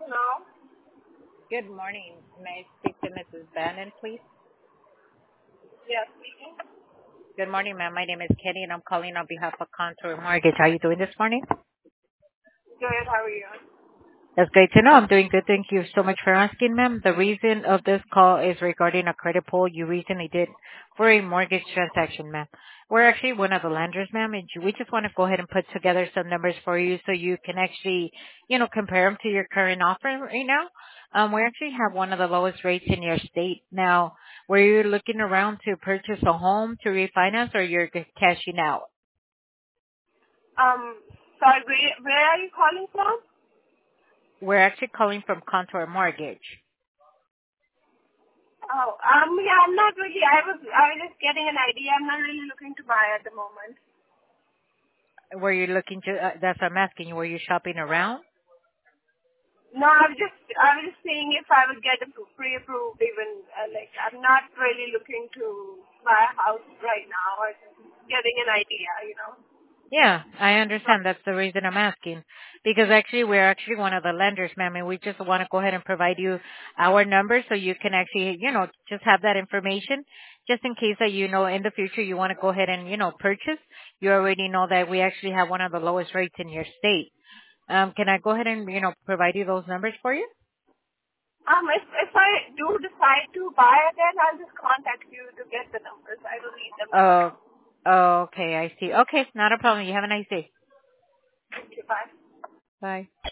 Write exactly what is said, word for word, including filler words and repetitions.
No. Good morning. May I speak to Missus Bannon, please? Yes, speaking. Good morning, ma'am. My name is Kenny, and I'm calling on behalf of Contour Mortgage. How are you doing this morning? Good. How are you? That's great to know. I'm doing good. Thank you so much for asking, ma'am. The reason of this call is regarding a credit pull you recently did for a mortgage transaction, ma'am. We're actually one of the lenders, ma'am, and we just want to go ahead and put together some numbers for you so you can actually, you know, compare them to your current offer right now. Um, we actually have one of the lowest rates in your state. Now, were you looking around to purchase a home to refinance, or you're cashing out? Um, sorry. Where Where are you calling from? We're actually calling from Contour Mortgage. Oh, um, yeah. I'm not really. I was. I was just getting an idea. I'm not really looking to buy at the moment. Were you looking to, uh, that's what I'm asking you, were you shopping around? No, I was just. I was just seeing if I would get a pre-approved. Even uh, like, I'm not really looking to buy a house right now. Or just getting an idea. You know. Yeah, I understand. That's the reason I'm asking. Because actually, we're actually one of the lenders, ma'am, and we just want to go ahead and provide you our number so you can actually, you know, just have that information just in case that, you know, in the future you want to go ahead and, you know, purchase. You already know that we actually have one of the lowest rates in your state. Um, can I go ahead and, you know, provide you those numbers for you? Um, if if I do decide to buy again, I'll just contact you to get the numbers. I will need them right Oh, now. okay, I see. Okay, not a problem. You have a nice day. Thank you. Bye. Bye.